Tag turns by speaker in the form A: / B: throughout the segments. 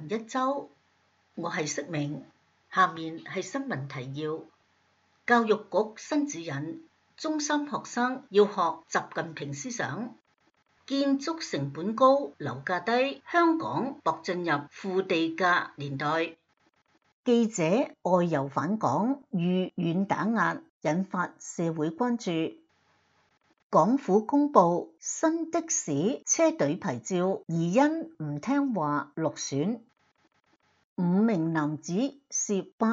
A: 一周，我係釋明。下面係新聞提要。教育局新指引，中三學生要學習近平思想。建築成本高，樓價低，香港搏進入負地價年代。記者外遊返港遇軟打壓，引發社會關注。港府公布新的士車隊牌照，疑因唔聽話落選。5名男子涉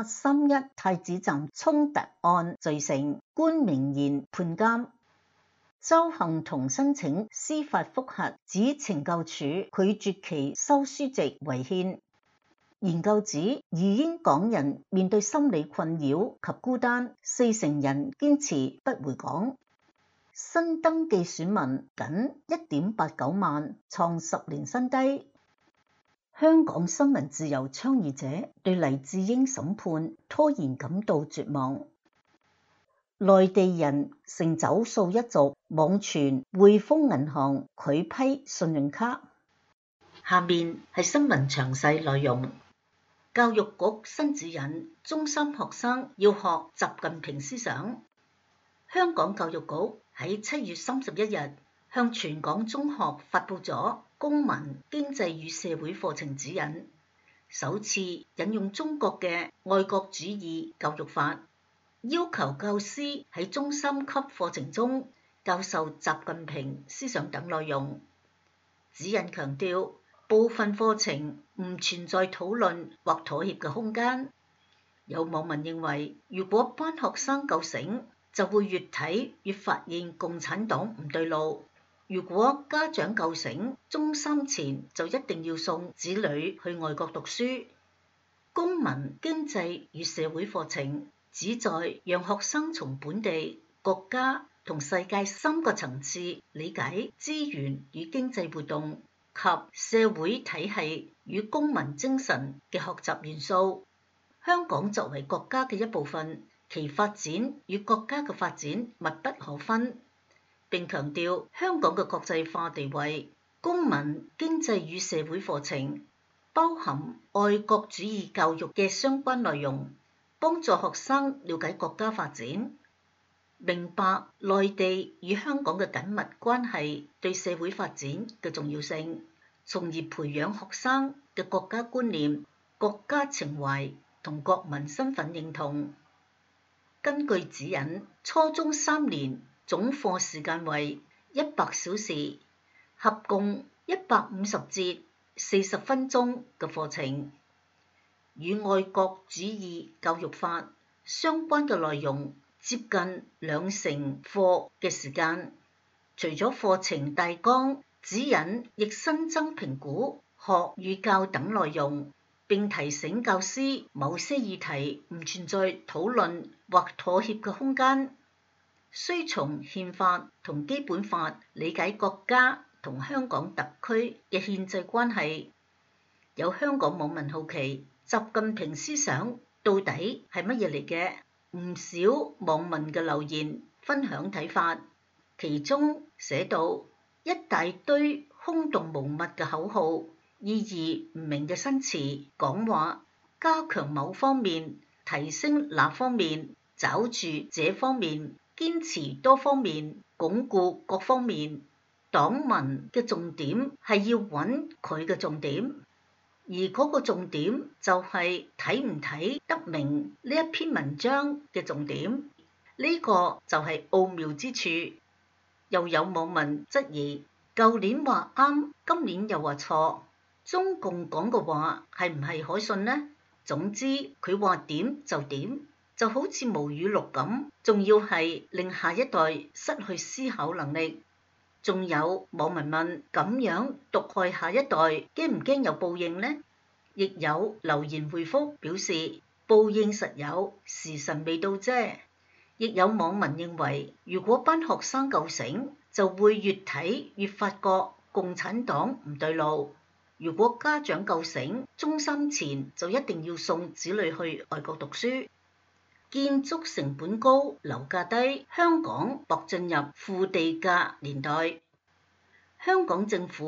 A: 831太子站衝突案罪成，官明賢判監。鄒幸彤申請司法覆核，指懲教署拒絕其收書籍違憲。研究指移英港人面對心理困擾及孤單，40%人堅持不回港。新登記選民僅1.89萬，創10年新低。香港新聞自由倡議者對黎智英審判拖延感到絕望。內地人成走數一族，網傳匯豐銀行拒批信用卡。下面係新聞詳細內容。教育局新指引，中三學生要學習近平思想。香港教育局喺7月31日向全港中學發布咗公民、經濟與社會課程指引，首次引用中國嘅愛國主義教育法，要求教師喺中三級課程中教授習近平思想等內容。指引強調，部分課程唔存在討論或妥協嘅空間。有網民認為，如果班學生夠醒，就會越睇越發現共產黨唔對路。如果家長夠醒，中三前就一定要送子女去外國讀書。公民、經濟與社會課程旨在讓學生從本地、國家同世界3個層次理解資源與經濟活動及社會體系與公民精神嘅學習元素。香港作為國家嘅一部分，其發展與國家嘅發展密不可分。並強調香港嘅國際化地位。公民、經濟與社會課程包含愛國主義教育嘅相關內容，幫助學生了解國家發展，明白內地與香港嘅緊密關係對社會發展嘅重要性，從而培養學生嘅國家觀念、國家情懷同國民身份認同。根據指引，初中3年總課時間為100小時，合共150節40分鐘嘅課程，與愛國主義教育法相關嘅內容接近20%課嘅時間。除咗課程大綱，指引亦新增評估、學與教等內容，並提醒教師某些議題唔存在討論或妥協嘅空間，需從憲法同基本法理解國家同香港特區嘅憲制關係。有香港網民好奇習近平思想到底係乜嘢嚟嘅？唔少網民嘅留言分享睇法，其中寫到一大堆空洞無物嘅口號，意義唔明嘅新詞講話，加強某方面，提升那方面，抓住這方面，堅持多方面，鞏固各方面。黨文嘅重點係要揾佢嘅重點，而嗰個重點就係睇唔睇得明呢一篇文章嘅重點，呢個就係奧妙之處。又有網民質疑，舊年話啱，今年又話錯，中共講嘅話係唔係可信呢？總之佢話點就點，就好似無語錄咁，仲要係令下一代失去思考能力。仲有網民問，咁樣毒害下一代，驚唔驚有報應呢？亦有留言回覆表示，報應實有，時辰未到啫。亦有網民認為，如果班學生夠醒，就會越睇越發覺共產黨唔對路。如果家長夠醒，中三前就一定要送子女去外國讀書。建築成本高，樓價低，香港搏進入負地價年代。香港政府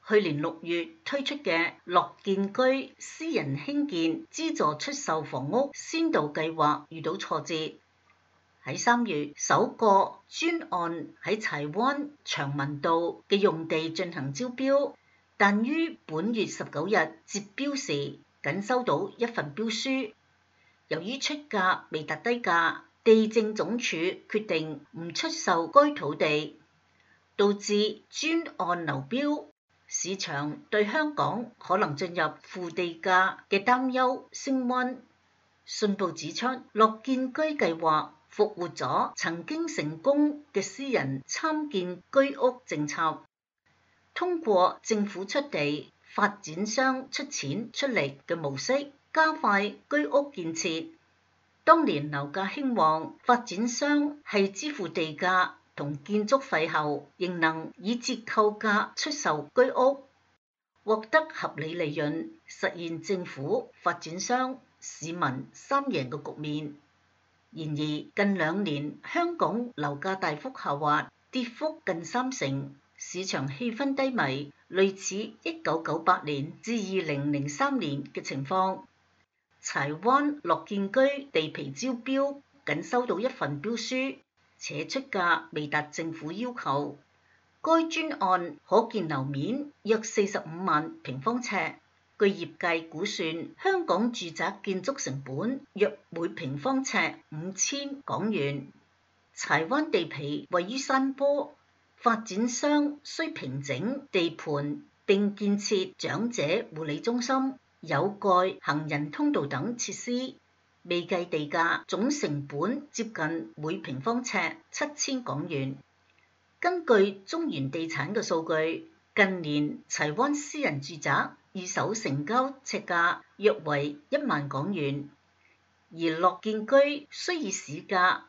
A: 去年6月推出嘅樂建居私人興建資助出售房屋先導計劃遇到挫折。喺3月，首個專案喺柴灣長文道嘅用地進行招標，但於本月19日截標時，僅收到一份標書。由於出價未達低價，地政總署決定唔出售該土地，導致專案流標。市場對香港可能進入負地價嘅擔憂升溫。信報指出，樂建居計劃復活咗曾經成功嘅私人參建居屋政策，通過政府出地、發展商出錢出力嘅模式，加快居屋建設。當年樓價興旺，發展商係支付地價同建築費後，仍能以折扣價出售居屋，獲得合理利潤，實現政府、發展商、市民三贏嘅局面。然而近2年香港樓價大幅下滑，跌幅近30%，市場氣氛低迷，類似1998年至2003年嘅情況。柴灣樂建居地皮招標，僅收到一份標書，且出價未達政府要求。該專案可建樓面約45萬平方尺，據業界估算，香港住宅建築成本約每平方尺5000港元。柴灣地皮位於山坡，發展商需平整地盤並建設長者護理中心、有蓋行人通道等設施，未計地價，總成本接近每平方尺7000港元。根據中原地產嘅數據，近年柴灣私人住宅二手成交尺價約為1萬港元，而樂建居需以市價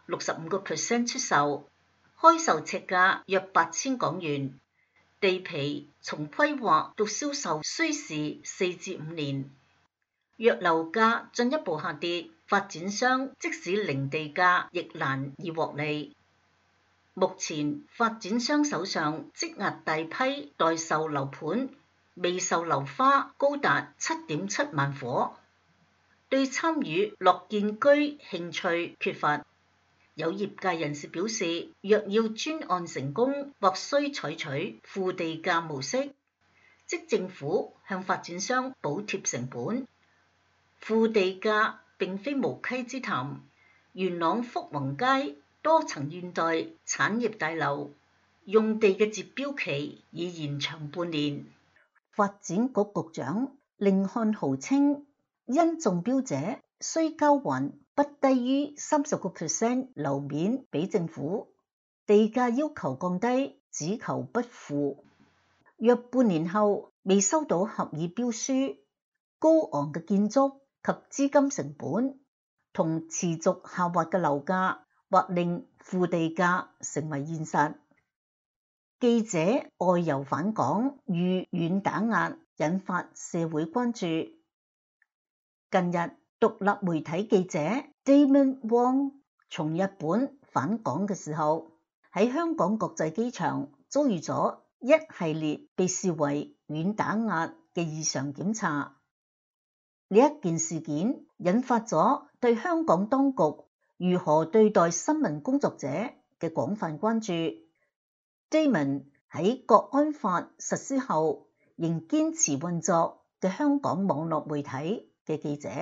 A: 65% 出售，開售尺價約8000港元。地皮從規劃到銷售需時4至5年。若樓價進一步下跌，發展商即使零地價亦難以獲利。目前發展商手上積壓大批待售樓盤，未售樓花高達7.7萬夥，對參與樂建居興趣缺乏。有業界人士表示，若要專案成功，或需採取負地價模式，即政府向發展商補貼成本。負地價並非無稽之談。元朗福宏街多層現代產業大樓用地嘅截標期已延長半年。發展局局長甯漢豪稱，因中標者需交還不低於30% 樓面俾政府，地價要求降低，只求不負。若半年後未收到合議標書，高昂嘅建築及資金成本同持續下滑嘅樓價，或令負地價成為現實。記者外遊返港遇軟打壓，引發社會關注。近日，獨立媒體記者 Damon Wong 從日本返港嘅時候，喺香港國際機場遭遇咗一系列被視為軟打壓嘅異常檢查。呢一件事件引發咗對香港當局如何對待新聞工作者嘅廣泛關注。Damon 喺國安法實施後仍堅持運作嘅香港網絡媒體嘅記者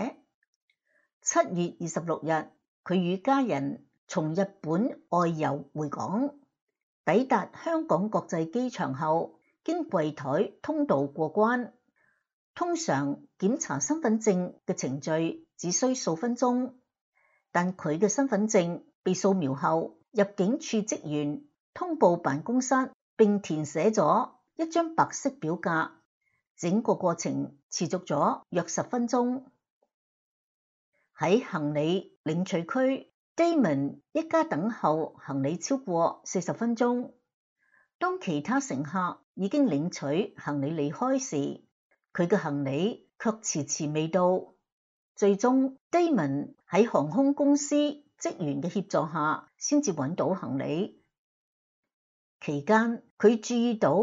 A: ，7月26日，佢與家人從日本外遊回港，抵達香港國際機場後，經櫃台通道過關。通常檢查身份證嘅程序只需數分鐘，但佢嘅身份證被掃描後，入境處職員通報辦公室並填寫咗一張白色表格，整個過程持續咗約10分鐘。喺行李領取區， Damon 一家等候行李超過40分鐘。當其他乘客已經領取行李離開時，佢嘅行李卻遲遲未到。最終 Damon 喺航空公司職員嘅協助下先至揾到行李。期間佢注意到一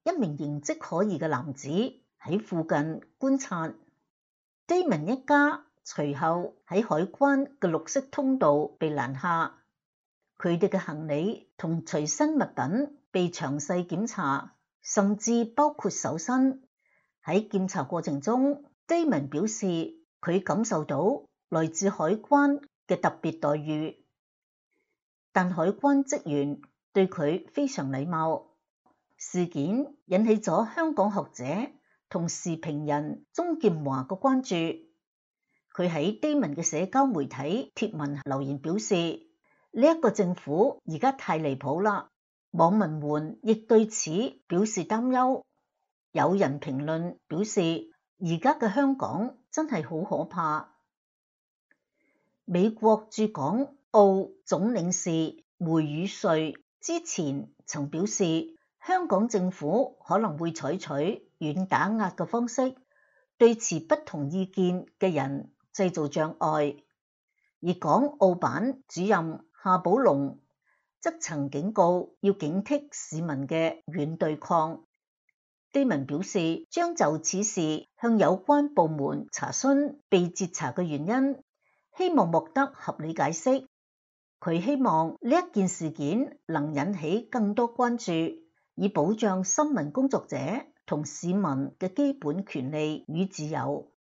A: 一名形跡可疑嘅男子喺附近觀察。Damon 一家隨後喺海關嘅綠色通道被攔下，佢哋嘅行李同隨身物品被詳細檢查，甚至包括搜身。喺檢查過程中， Damon 表示佢感受到來自海關嘅特別待遇，但海關職員對佢非常禮貌。事件引起咗香港學者同時評人鍾劍華嘅關注。佢喺 Damon 嘅社交媒體貼文留言表示，呢一個政府而家太離譜啦。網民們亦對此表示擔憂。有人評論表示，而家嘅香港真係好可怕。美國駐港澳總領事梅宇瑞之前曾表示，香港政府可能會採取軟打壓嘅方式，對持不同意見嘅人製造障礙。而港澳辦主任夏寶龍則曾警告要警惕市民嘅軟對抗。Damon表示將就此事向有關部門查詢被截查嘅原因，希望獲得合理解釋。佢希望呢一件事件能引起更多關注，以保障新聞工作者同市民嘅基本權利與自由。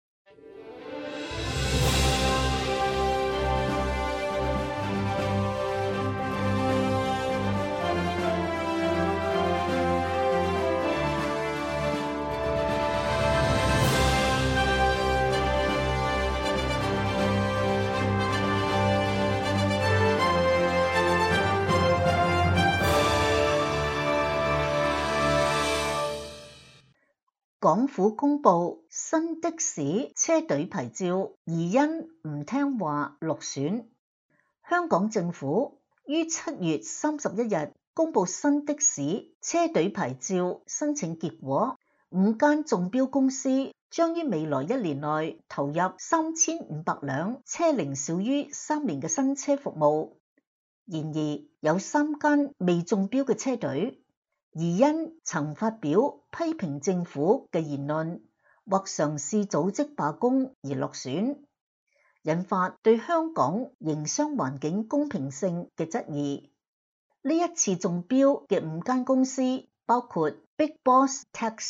A: 港府公布新的士車隊牌照疑因唔聽話落選。香港政府於7月31日公布新的士車隊牌照申請結果，5間中標公司將於未來1年內投入3500輛車齡少於3年嘅新車服務。然而有3間未中標嘅車隊，疑因曾發表批評政府嘅言論或嘗試組織罷工而落選，引發對香港營商環境公平性嘅質疑。呢一次中標嘅5間公司包括 Big Boss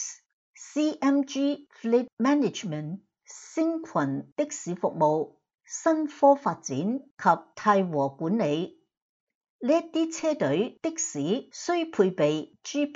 A: Tax、CMG Fleet Management、星群的士服務、新科發展及泰和管理。呢一啲車隊的士需配備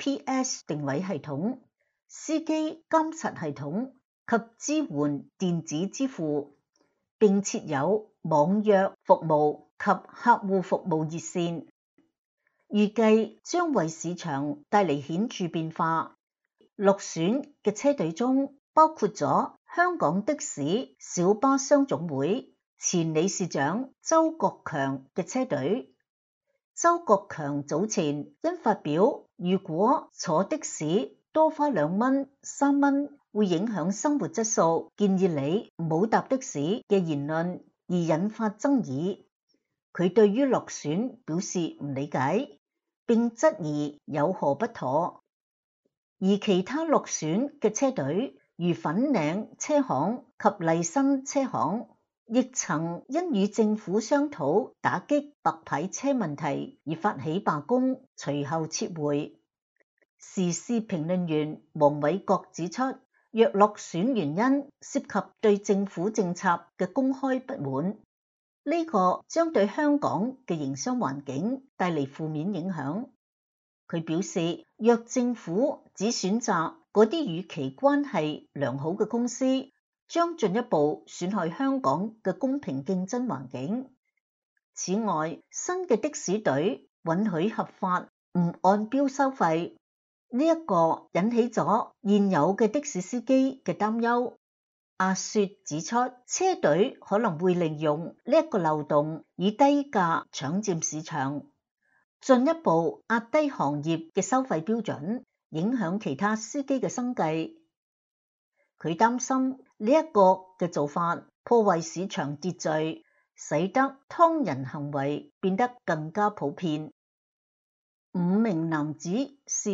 A: GPS 定位系統、司機監察系統及支援電子支付，並設有網約服務及客戶服務熱線，預計將為市場帶嚟顯著變化。落選嘅車隊中包括咗香港的士小巴商總會前理事長周國強嘅車隊。周國強早前因發表如果坐的士多花2蚊、3蚊會影響生活質素，建議你唔好搭的士嘅言論而引發爭議。佢對於落選表示唔理解，並質疑有何不妥。而其他落選嘅車隊如粉嶺車行及麗新車行，亦曾因與政府商討打擊白牌車問題而發起罷工，隨後撤回。時事評論員黃偉國指出，若落選原因涉及對政府政策嘅公開不滿，呢個將對香港嘅營商環境帶嚟負面影響。佢表示，若政府只選擇嗰啲與其關係良好嘅公司，將進一步損害香港嘅公平競爭環境。此外，新嘅的士隊允許合法唔按標收費，呢一個引起咗現有嘅的士司機嘅擔憂。阿雪指出，車隊可能會利用呢一個漏洞以低價搶佔市場，進一步壓低行業嘅收費標準，影響其他司機嘅生計。佢擔心呢一個嘅做法破壞市場秩序，使得劏人行為變得更加普遍。 5名男子涉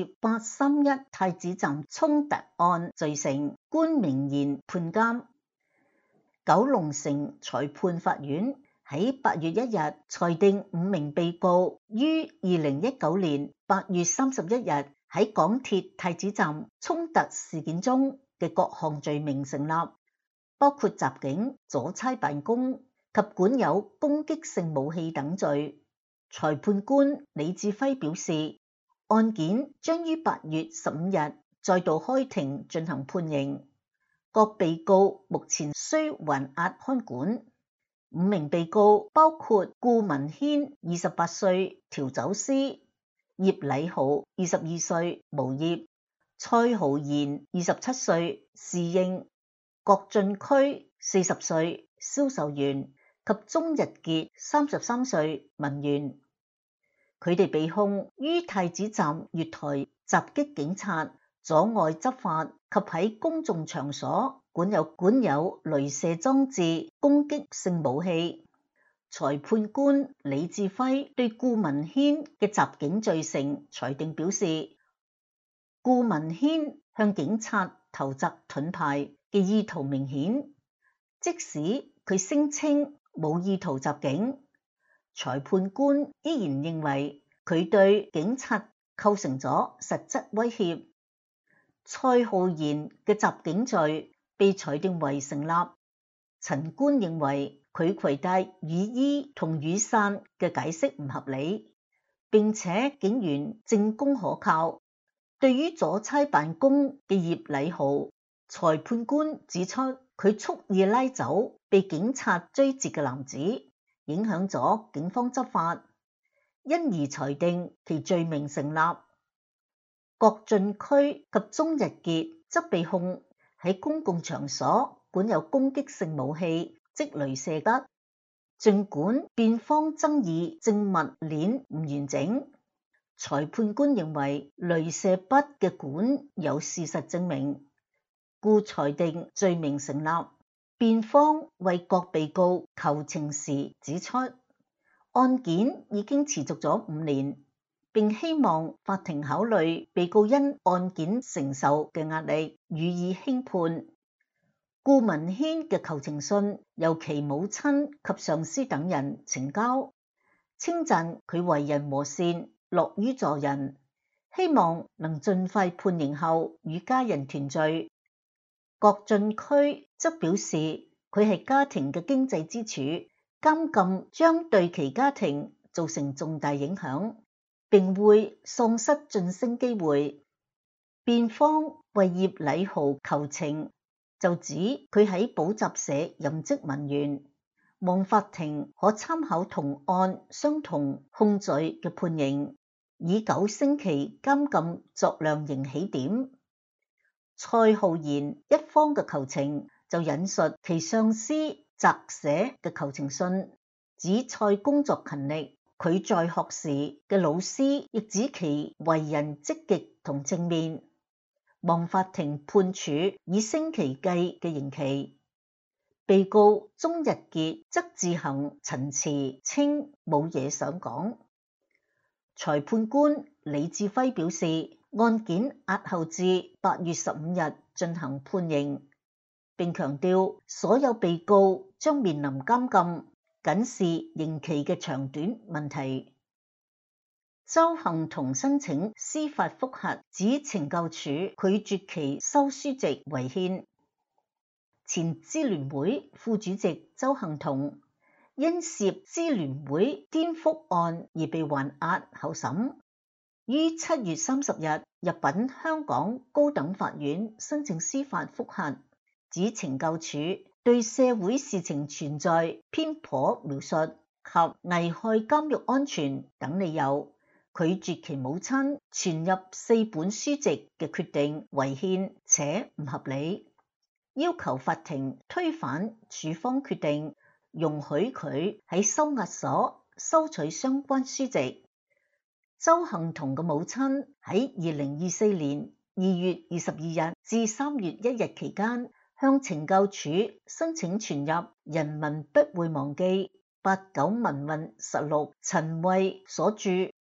A: 831太子站衝突案罪成，官明賢判監。九龍城裁判法院喺8月1日裁定5名被告於2019年8月31日喺港鐵太子站衝突事件中嘅各項罪名成立，包括襲警、阻差辦公及管有攻擊性武器等罪。裁判官李志輝表示，案件將於8月15日再度開庭進行判刑，各被告目前需還押看管。5名被告包括顧文軒28歲調酒師，葉禮豪22歲無業，蔡浩然27歲侍應，郭進區40歲銷售員及鍾日傑33歲文員。佢哋被控於太子站月台襲擊警察、阻礙執法及喺公眾場所管有雷射裝置攻擊性武器。裁判官李志輝對顧文軒嘅襲警罪成裁定表示，顧文軒向警察投擲盾牌嘅意圖明顯，即使佢聲稱冇意圖襲警，裁判官依然認為佢對警察構成咗實質威脅。蔡浩然嘅襲警罪被裁定為成立。陳官認為佢攜帶雨衣同雨傘嘅解釋唔合理，並且警員證供可靠。對於阻差辦公嘅葉禮豪，裁判官指出佢蓄意拉走被警察追截嘅男子，影響咗警方執法，因而裁定其罪名成立。郭進區及鍾日傑則被控喺公共場所管有攻擊性武器，即雷射筆。儘管辯方爭議證物鏈唔完整，裁判官認為雷射筆嘅管有事實證明，故裁定罪名成立。辯方為各被告求情時指出，案件已經持續咗5年，並希望法庭考慮被告因案件承受嘅壓力，予以輕判。顧文軒嘅求情信由其母親及上司等人呈交，稱讚佢為人和善，樂於助人，希望能盡快判刑後與家人團聚。郭進區則表示佢係家庭嘅經濟支柱，監禁將對其家庭造成重大影響，並會喪失晉升機會。辯方為葉禮豪求情，就指佢喺補習社任職文員，望法庭可參考同案相同控罪嘅判刑，以9星期監禁作量刑起點。蔡浩然一方嘅求情就引述其上司撰寫嘅求情信，指蔡工作勤力，佢在學時嘅老師亦指其為人積極同正面，望法庭判處以星期計嘅刑期。被告鍾日傑則自行陳詞稱冇嘢想講。裁判官李志輝表示，案件押後至8月15日進行判刑，並強調所有被告將面臨監禁，僅是刑期嘅長短問題。鄒幸彤申請司法覆核，指懲教署拒絕其收書籍違憲。前支聯會副主席鄒幸彤因涉支聯會顛覆案而被還押候審，於7月30日入稟香港高等法院申請司法覆核，指懲教署對社會事情存在偏頗描述及危害監獄安全等理由，拒絕其母親傳入4本書籍嘅決定違憲且唔合理，要求法庭推翻處方決定，容許佢喺收押所收取相關書籍。鄒幸彤嘅母親喺2024年2月22日至3月1日期間，向懲教署申請傳入《人民不會忘記89民運實錄》陳慧所著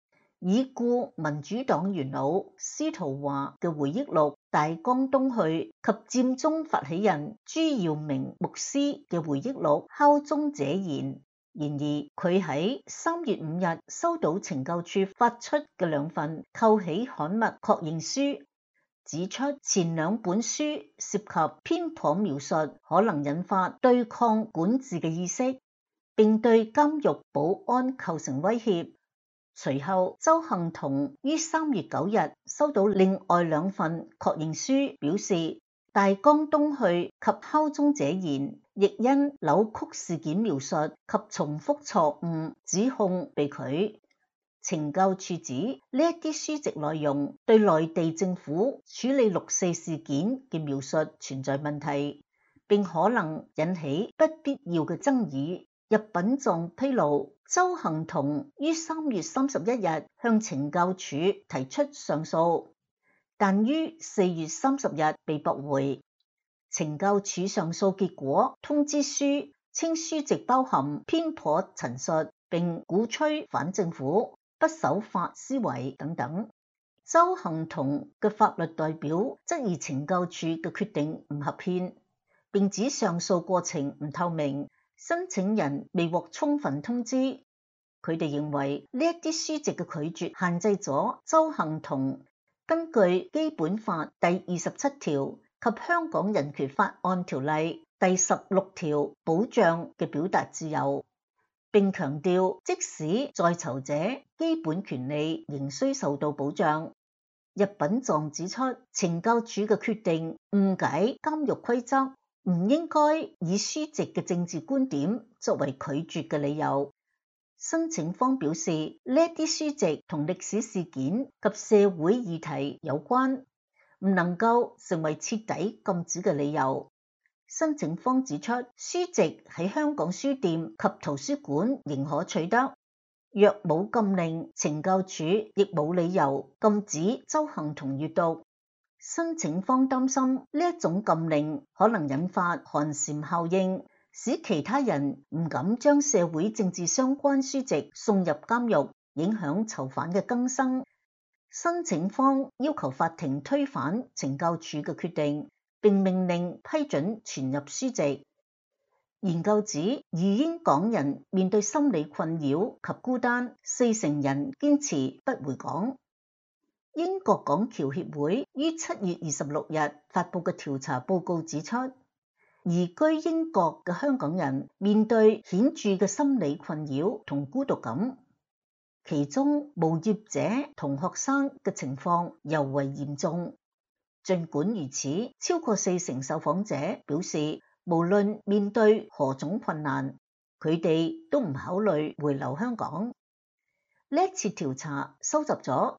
A: 已故民主黨元老司徒華嘅回憶錄《大江東去》及佔中發起人朱耀明牧師嘅回憶錄《敲鐘者言》。然而，佢喺3月5日收到懲教處發出嘅2份扣起刊物確認書，指出前2本書涉及偏頗描述，可能引發對抗管治嘅意識，並對監獄保安構成威脅。隨後，鄒幸彤於3月9日收到另外2份確認書，表示《大江東去》及《敲鐘者言》亦因扭曲事件描述及重複錯誤指控被拒。懲教處指呢一啲書籍內容對內地政府處理6·4事件嘅描述存在問題，並可能引起不必要嘅爭議。入稟狀披露，鄒幸彤於3月31日向懲教處提出上訴，但於4月30日被駁回。懲教處上訴結果通知書稱書籍包含偏頗陳述，並鼓吹反政府、不守法思維等等。鄒幸彤嘅法律代表質疑懲教處嘅決定唔合憲，並指上訴過程唔透明，申請人未獲充分通知。佢哋認為呢一啲書籍嘅拒絕限制咗鄒幸彤根據基本法第27條及香港人權法案條例第16條保障嘅表達自由，並強調即使在囚者基本權利仍需受到保障。入稟狀指出，懲教處嘅決定誤解監獄規則，唔應該以書籍嘅政治觀點作為拒絕嘅理由。申請方表示，呢一啲書籍同歷史事件及社會議題有關，唔能夠成為徹底禁止嘅理由。申請方指出，書籍喺香港書店及圖書館仍可取得，若冇禁令，懲教處亦冇理由禁止鄒幸彤閱讀。申請方擔心呢一種禁令可能引發寒蟬效應，使其他人唔敢將社會政治相關書籍送入監獄，影響囚犯嘅更生。申請方要求法庭推翻懲教處嘅決定，並命令批准傳入書籍。研究指，移英港人面對心理困擾及孤單，40%人堅持不回港。英國港僑協會於7月26日發佈嘅調查報告指出，移居英國嘅香港人面對顯著嘅心理困擾同孤獨感，其中無業者同學生嘅情況尤為嚴重。儘管如此，超過40%受訪者表示，無論面對何種困難，佢哋都唔考慮回流香港。呢一次調查收集咗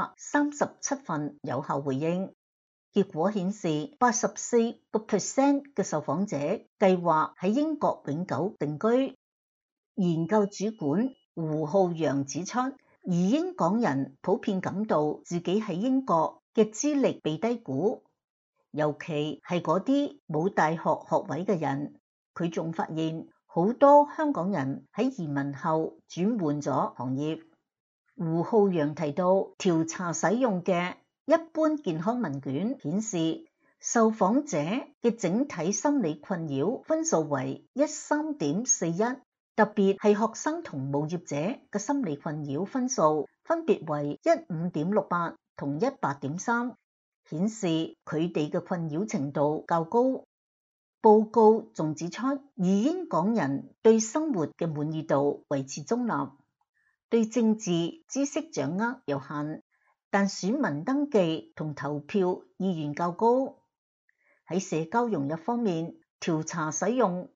A: 637份有效回應，結果顯示84% 嘅受訪者計劃喺英國永久定居。研究主管胡浩洋指出，移英港人普遍感到自己喺英國嘅資歷被低估，尤其係嗰啲冇大學學位嘅人。佢仲發現好多香港人喺移民後轉換咗行業。胡浩洋提到，調查使用嘅一般健康問卷顯示，受訪者嘅整體心理困擾分數為 13.41， 特別係學生同無業者嘅心理困擾分數分別為 15.68 同 18.3， 顯示佢哋嘅困擾程度較高。報告仲指出，移英港人對生活嘅滿意度維持中立，對政治知識掌握有限，但選民登記同投票意願較高。喺社交融入方面，調查使用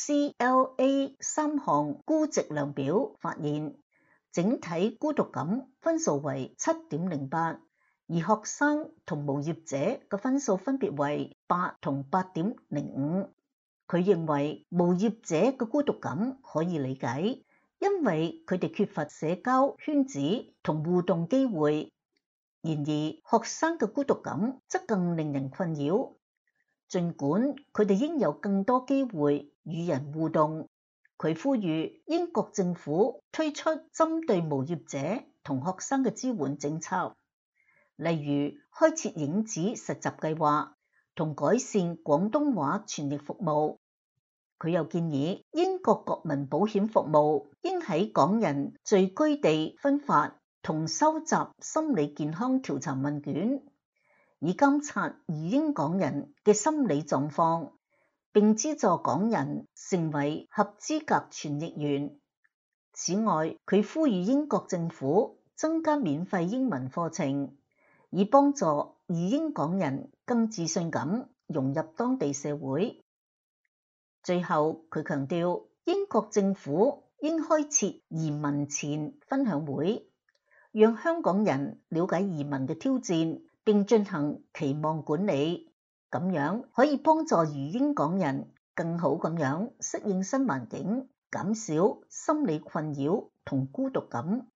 A: UCLA 3項孤寂量表，發現整體孤獨感分數為 7.08， 而學生同無業者嘅分數分別為8同 8.05。佢認為無業者嘅孤獨感可以理解，因為佢哋缺乏社交圈子同互動機會。然而，學生嘅孤獨感則更令人困擾。儘管佢哋應有更多機會與人互動，佢呼籲英國政府推出針對無業者同學生嘅支援政策，例如開設影子實習計劃同改善廣東話傳譯服務。佢又建議英國國民保險服務應喺港人聚居地分發同收集心理健康調查問卷，以監察移英港人嘅心理狀況，並資助港人成為合資格傳譯員。此外，佢呼籲英國政府增加免費英文課程，以幫助移英港人更自信咁融入當地社會。最後，佢強調英國政府應開設移民前分享會，讓香港人了解移民嘅挑戰，並進行期望管理，咁樣可以幫助移英港人更好咁樣適應新環境，減少心理困擾同孤獨感。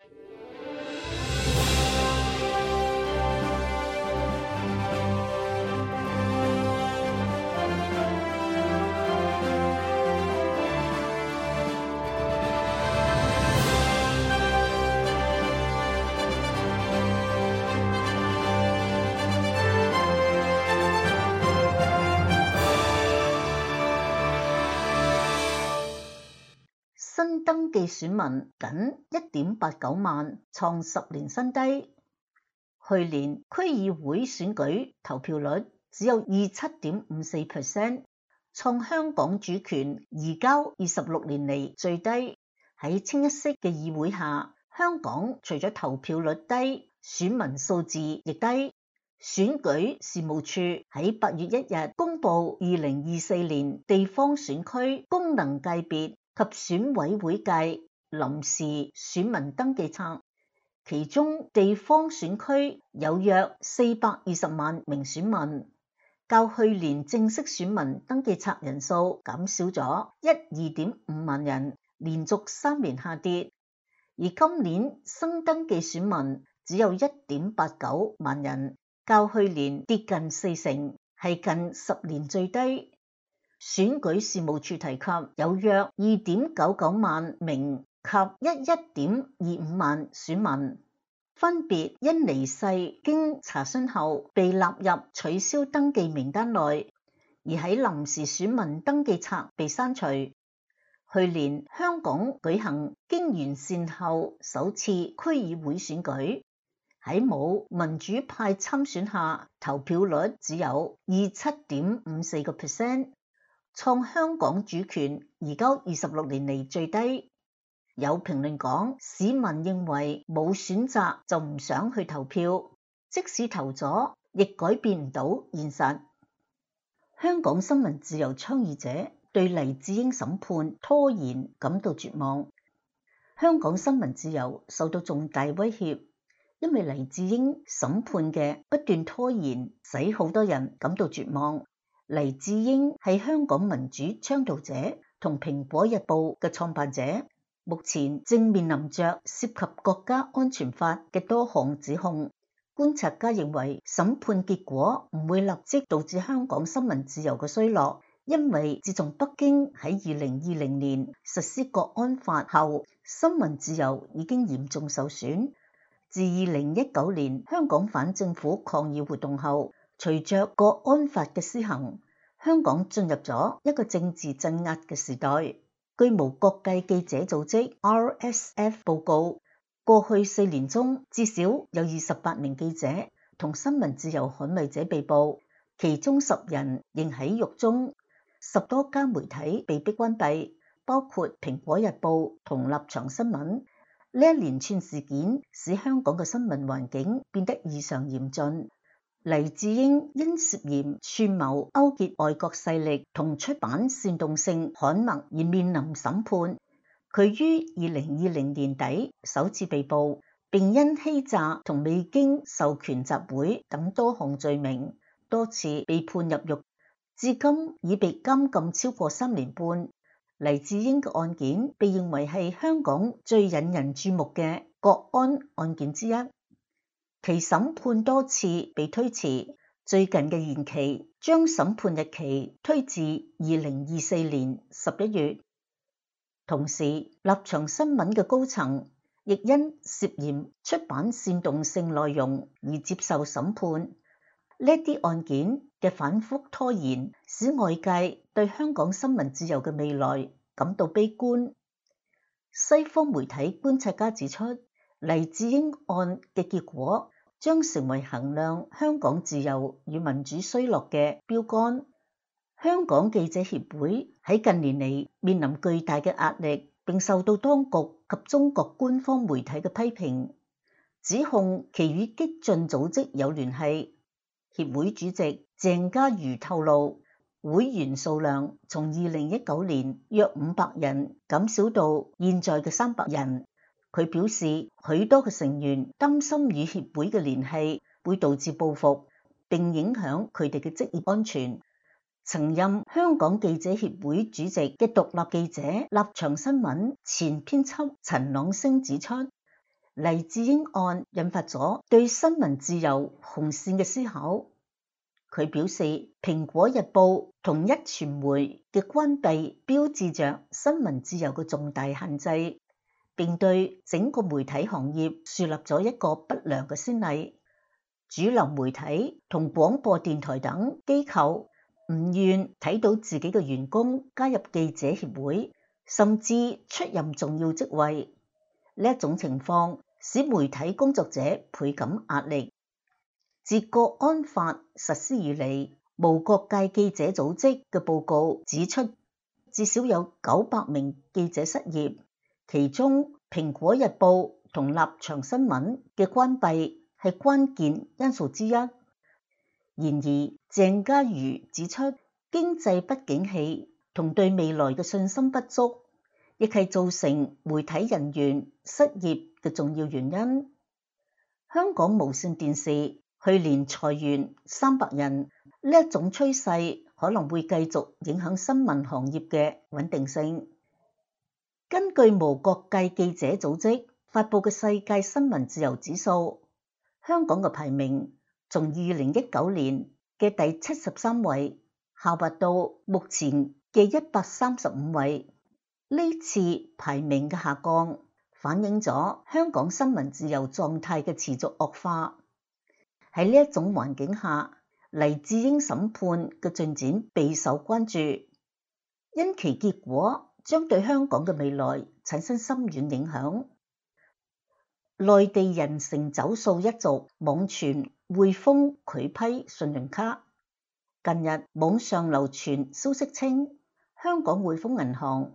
A: 新登記選民僅 1.89 萬，創10年新低。去年區議會選舉投票率只有 27.54%， 創香港主權移交26年嚟最低。喺清一色嘅議會下，香港除咗投票率低，選民數字亦低。選舉事務處喺8月1日公布2024年地方選區功能界別及選委會界臨時選民登記冊，其中地方選區有約420萬名選民，較去年正式選民登記冊人數減少咗2.5萬人，連續3年下跌。而今年新登記選民只有 1.89 萬人，較去年跌近40%，係近10年最低。選舉事務處提及有約 2.99 萬名及 1.25 萬選民，分別因離世經查詢後被納入取消登記名單內，而喺臨時選民登記冊被刪除。去年香港舉行經完善後首次區議會選舉，喺冇民主派參選下，投票率只有 27.54%。創香港主權移交26年嚟最低。有評論講，市民認為冇選擇就唔想去投票，即使投咗，亦改變唔到現實。香港新聞自由倡議者對黎智英審判拖延感到絕望。香港新聞自由受到重大威脅，因為黎智英審判嘅不斷拖延，使好多人感到絕望。黎智英係香港民主倡導者同蘋果日報嘅創辦者，目前正面臨着涉及國家安全法嘅多項指控。觀察家認為審判結果唔會立即導致香港新聞自由嘅衰落，因為自從北京喺2020年實施國安法後，新聞自由已經嚴重受損。自2019年香港反政府抗議活動後，隨着國安法嘅施行，香港進入咗一個政治鎮壓嘅時代。據無國界記者組織 RSF 報告，過去4年中至少有28名記者同新聞自由捍衛者被捕，其中10人仍喺獄中，10多家媒體被迫關閉，包括蘋果日報同立場新聞。呢一連串事件使香港嘅新聞環境變得異常嚴峻。黎智英因涉嫌串謀勾結外國勢力同出版煽動性刊物而面臨審判。佢於2020年底首次被捕，並因欺詐同未經授權集會等多項罪名，多次被判入獄，至今已被監禁超過3年半。黎智英嘅案件被認為係香港最引人注目嘅國安案件之一。其審判多次被推遲，最近嘅延期將審判日期推至2024年11月。同時，立場新聞嘅高層亦因涉嫌出版煽動性內容而接受審判。呢啲案件嘅反覆拖延，使外界對香港新聞自由嘅未來感到悲觀。西方媒體觀察家指出，黎智英案嘅結果將成為衡量香港自由與民主衰落嘅標杆。香港記者協會喺近年嚟面臨巨大嘅壓力，並受到當局及中國官方媒體嘅批評，指控其與激進組織有聯繫。協會主席鄭家瑜透露，會員數量從2019年約500人減少到現在嘅300人。佢表示，許多嘅成員擔心與協會嘅聯繫會導致報復，並影響佢哋嘅職業安全。曾任香港記者協會主席嘅獨立記者立場新聞前編輯陳朗昇指出，黎智英案引發咗對新聞自由紅線嘅思考。佢表示，蘋果日報同壹傳媒嘅關閉標誌着新聞自由嘅重大限制，並對整個媒體行業樹立咗一個不良嘅先例。主流媒體同廣播電台等機構唔願睇到自己嘅員工加入記者協會，甚至出任重要職位。呢一種情況使媒體工作者倍感壓力。自國安法實施以嚟，無國界記者組織嘅報告指出，至少有900名記者失業，其中蘋果日報同立場新聞嘅關閉係關鍵因素之一。然而，鄭家瑜指出，經濟不景氣同對未來嘅信心不足，亦係造成媒體人員失業嘅重要原因。香港無線電視去年裁員300人，呢一種趨勢可能會繼續影響新聞行業嘅穩定性。根據無國界記者組織發佈嘅世界新聞自由指數，香港嘅排名從2019年嘅第73位下滑到目前嘅135位。呢次排名嘅下降反映咗香港新聞自由狀態嘅持續惡化。喺呢一種環境下，黎智英審判嘅進展備受關注，因其結果將對香港嘅未來產生深遠影響。內地人成走數一族網傳匯豐拒批信用卡。近日網上流傳消息稱，香港匯豐銀行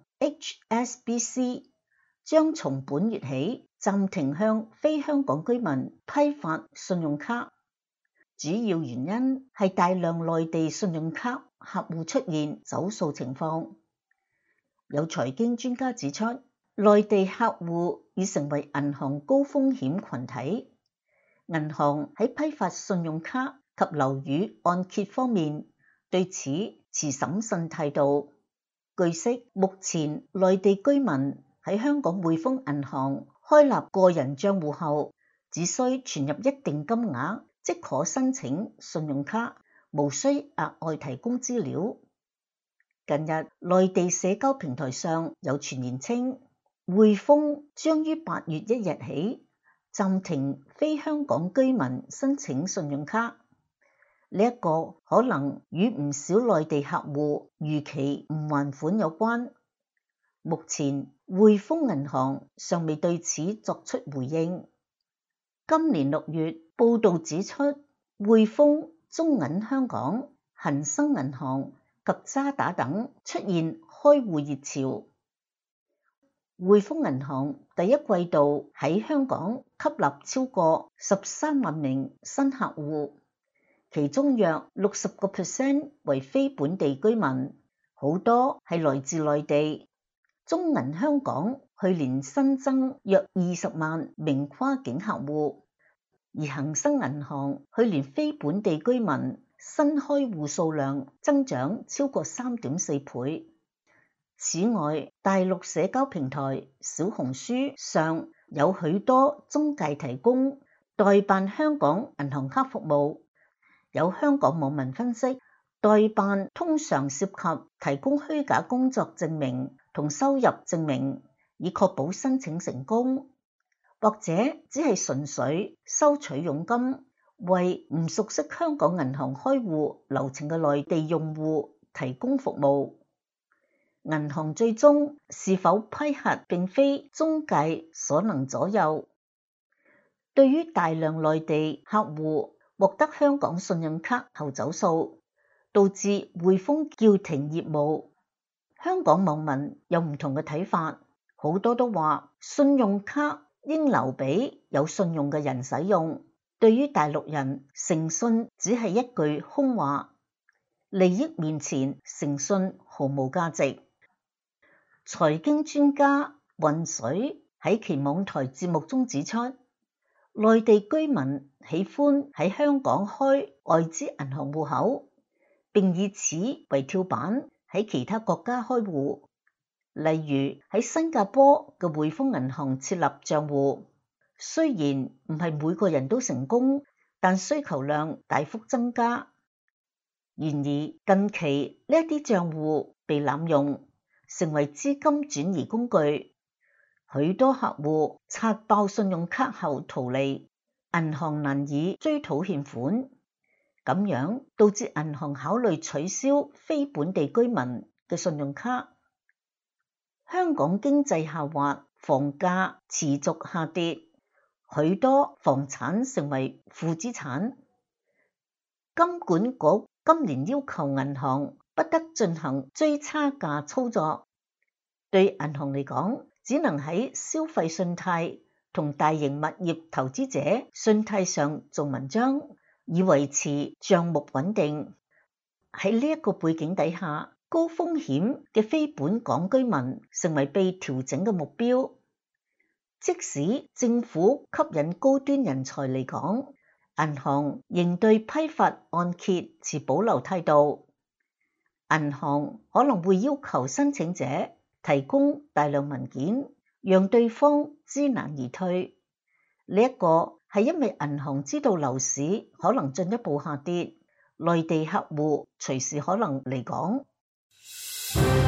A: HSBC 將從本月起暫停向非香港居民批發信用卡。主要原因係大量內地信用卡客戶出現走數情況。有財經專家指出，內地客戶已成為銀行高風險群體，銀行喺批發信用卡及樓宇按揭方面對此持審慎態度。據悉，目前內地居民喺香港匯豐銀行開立個人帳戶後，只需存入一定金額即可申請信用卡，無需額外提供資料。近日，內地社交平台上有傳言稱，匯豐將於8月1日起暫停非香港居民申請信用卡。呢一個可能與唔少內地客戶逾期唔還款有關。目前，匯豐銀行尚未對此作出回應。今年6月，報道指出，匯豐、中銀香港、恒生銀行及渣打等出現開戶熱潮。匯豐銀行第一季度喺香港吸納超過13萬名新客戶，其中約60% 為非本地居民，好多係來自內地。中銀香港去年新增約20萬名跨境客戶，而恒生銀行去年非本地居民新開戶數量增長超過3.4倍。此外，大陸社交平台小紅書上有許多中介提供代辦香港銀行卡服務。有香港網民分析，代辦通常涉及提供虛假工作證明同收入證明，以確保申請成功。 或者只係純粹收取佣金，為唔熟悉香港銀行開戶流程嘅內地用戶提供服務。銀行最終是否批核並非中介所能左右。對於大量內地客戶獲得香港信用卡後走數，導致匯豐叫停業務，香港網民有唔同嘅睇法，好多都話信用卡應留俾有信用嘅人使用。對於大陸人，誠信只係一句空話，利益面前誠信毫無價值。財經專家渾水喺其網台節目中指出，內地居民喜歡喺香港開外資銀行戶口，並以此為跳板喺其他國家開戶。例如喺新加坡嘅匯豐銀行設立賬戶，雖然唔係每個人都成功，但需求量大幅增加。然而近期呢一啲賬戶被濫用，成為資金轉移工具，許多客戶刷爆信用卡後逃離，銀行難以追討欠款，咁樣導致銀行考慮取消非本地居民嘅信用卡。香港經濟下滑，房價持續下跌，許多房產成為負資產。金管局今年要求銀行不得進行追差價操作，對銀行嚟講，只能喺消費信貸同大型物業投資者信貸上做文章，以維持賬目穩定。喺呢一個背景底下，高風險嘅非本港居民成為被調整嘅目標。即使政府吸引高端人才嚟港，銀行仍對批發按揭持保留態度。銀行可能會要求申請者提供大量文件，讓對方知難而退。呢一個係因為銀行知道樓市可能進一步下跌，內地客戶隨時可能離港。